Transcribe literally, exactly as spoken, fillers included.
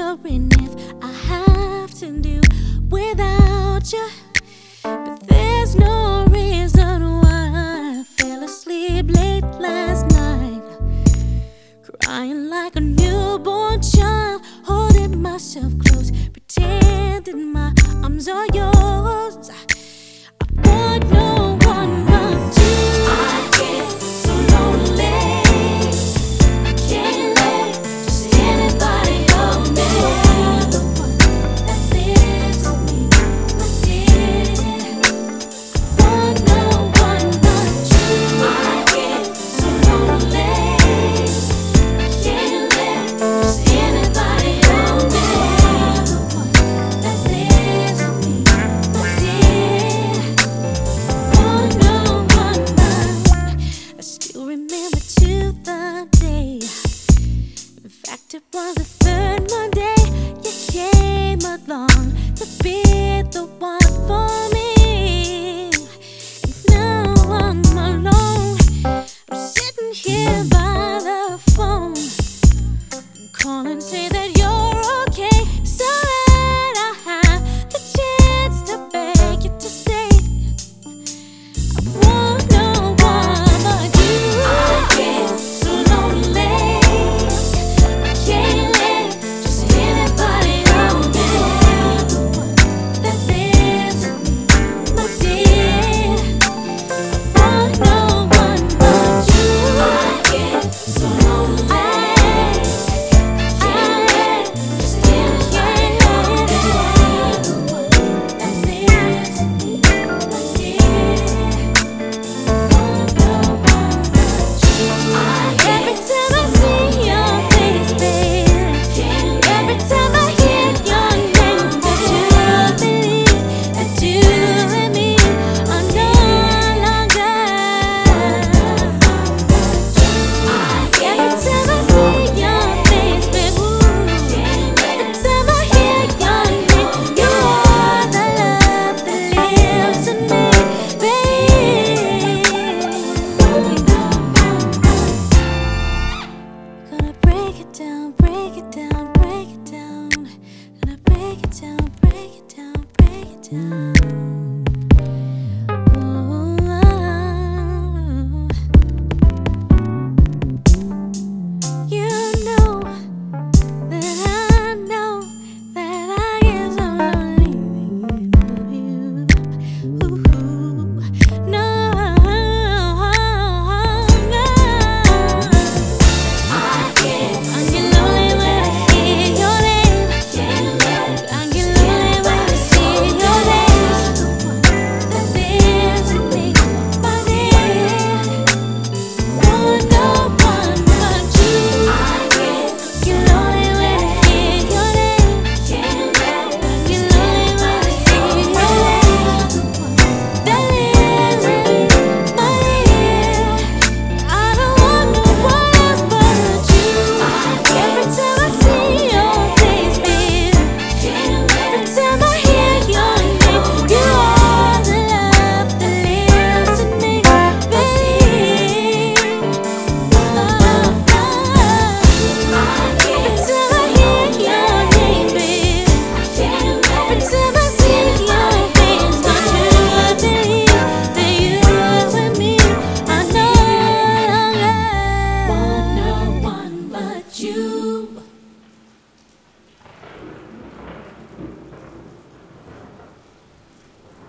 wondering if I have to do without you. But there's no reason why I fell asleep late last night, crying like a newborn child, holding myself close, pretending my arms are yours. I want no one but you. I get so lonely, I can't let just anybody hold me. You're the one that lives with me, my dear. I want no one but you. I get so lonely, I can't let just anybody hold me. You're the one that lives with me, my dear. I want no one but you. I still remember to the day. In fact, it was the third Monday you came along to be the one for me. And now I'm alone. I'm sitting here by the phone, calling, say that you're okay, so that I have the chance to beg you to stay. I want no one but you. I get so lonely, I can't let just anybody hold me. You're the one that lives with me, my dear. I want no one but you. I get so lonely, I can't let just anybody hold me. You're the one that lives with me, my dear. Every time I see your face, baby, every time I hear your name, that you believe that you and me are no longer. Every time I see your face, baby, every time I hear your name, you're the love that lives in me, baby. Gonna break it down, break it down, break it down. Gonna break it down, break it down, break it down.